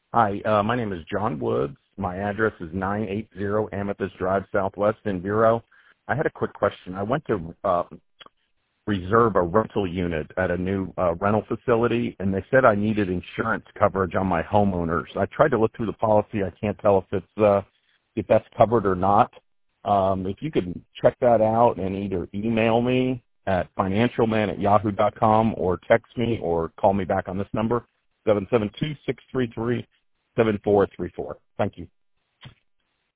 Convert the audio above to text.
Hi, my name is John Woods. My address is 980 Amethyst Drive, Southwest in Vero. I had a quick question. I went to reserve a rental unit at a new rental facility, and they said I needed insurance coverage on my homeowners. I tried to look through the policy. I can't tell if that's covered or not. If you could check that out and either email me at financialman@yahoo.com or text me or call me back on this number, 772-633-7434. Thank you.